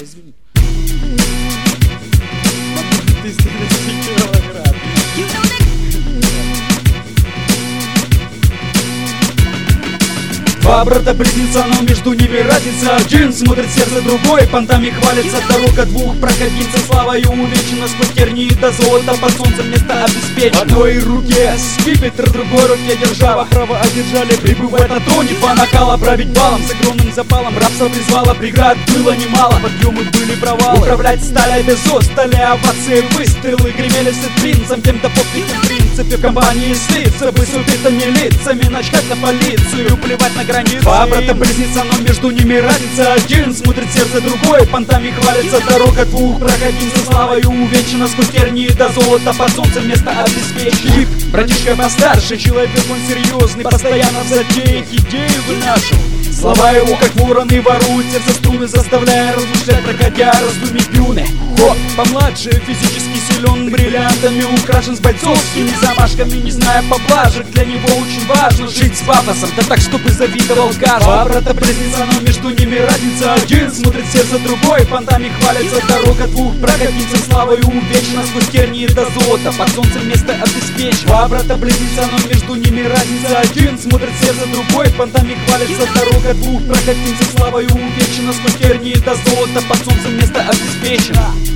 извини. 310 килограмм. Два брата-близнеца, но между ними разница. Один смотрит сердце, другой понтами хвалится. Дорога двух проходимцев, славою увенчана. Сквозь тернии до золота, под солнцем место обеспечено. В одной руке скипетр, в другой руке держава. Право одержали, прибывать на троне. Два накала править балом, с огромным запалом. Рабство призвало, преград было немало. Подъемы были провалы, управлять стали без ос. Стали овации, выстрелы гремели с принцем. Тем до подпитым принципе в компании слиться бы с убитыми лицами. Начать на полицию, плевать на границу. Два брата-близнеца, но между ними разница. Один смотрит сердце, другой понтами хвалится. Дорога двух проходимцев, славою увенчана. Сквозь тернии до золота, под солнцем место обеспечит. Братишка постарше, человек он серьезный, постоянно в затеях идею выношу. Слова его, как вороны, воруют сердце струны, заставляя размышлять, проходя раздумий юны. Ход помладше, физически силен, бриллиантами украшен, с бойцовскими замашками, не зная поблажек. Для него очень важно жить с пафосом, да так, чтобы завидовал каждый. Два брата-близнеца, но между ними разница. Один смотрит сердце, другой понтами хвалится. Дорога двух проходимцев, славою увенчана. Сквозь тернии до золота, под солнцем место обеспечено. Два брата-близнеца, но между ними разница. Один смотрит сердце, другой понтами хвалится. Дорога двух проходимцев, славою увенчана. Сквозь тернии до золота, под солнцем место обеспечено.